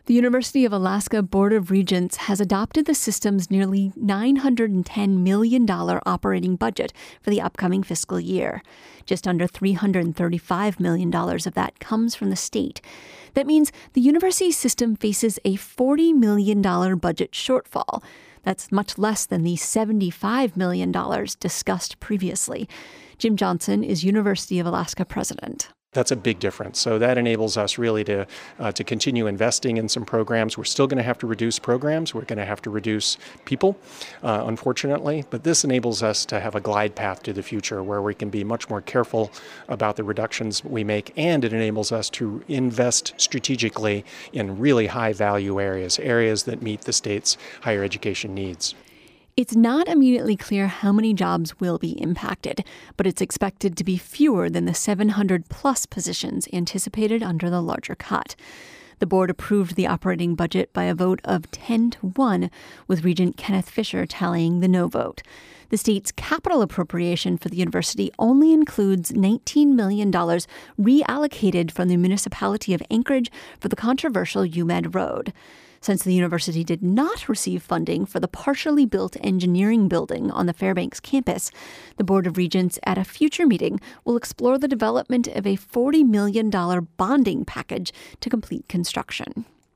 The University of Alaska Board of Regents has adopted the system's nearly $910 million operating budget for the upcoming fiscal year. Just under $335 million of that comes from the state. That means the university system faces a $40 million budget shortfall. That's much less than the $75 million discussed previously. Jim Johnson is University of Alaska president. That's a big difference. So that enables us really to continue investing in some programs. We're still going to have to reduce programs. We're going to have to reduce people, unfortunately. But this enables us to have a glide path to the future where we can be much more careful about the reductions we make. And it enables us to invest strategically in really high value areas that meet the state's higher education needs. It's not immediately clear how many jobs will be impacted, but it's expected to be fewer than the 700-plus positions anticipated under the larger cut. The board approved the operating budget by a vote of 10-1, with Regent Kenneth Fisher tallying the no vote. The state's capital appropriation for the university only includes $19 million reallocated from the municipality of Anchorage for the controversial UMed Road. Since the university did not receive funding for the partially built engineering building on the Fairbanks campus, the Board of Regents at a future meeting will explore the development of a $40 million bonding package to complete construction.